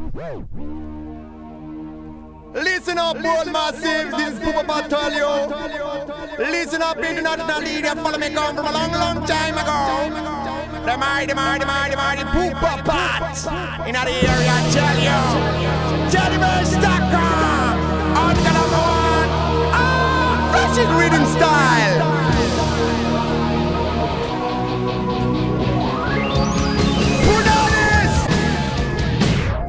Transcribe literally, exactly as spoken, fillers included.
Listen up, bold massive, this is Poopa Battalion. Listen up, international leader, follow me come from a long, long time ago. The mighty, mighty, mighty, mighty Poopa Bat in the area, I tell you. Jellyman Stockholm, on the number one. Ah, Russian rhythm style.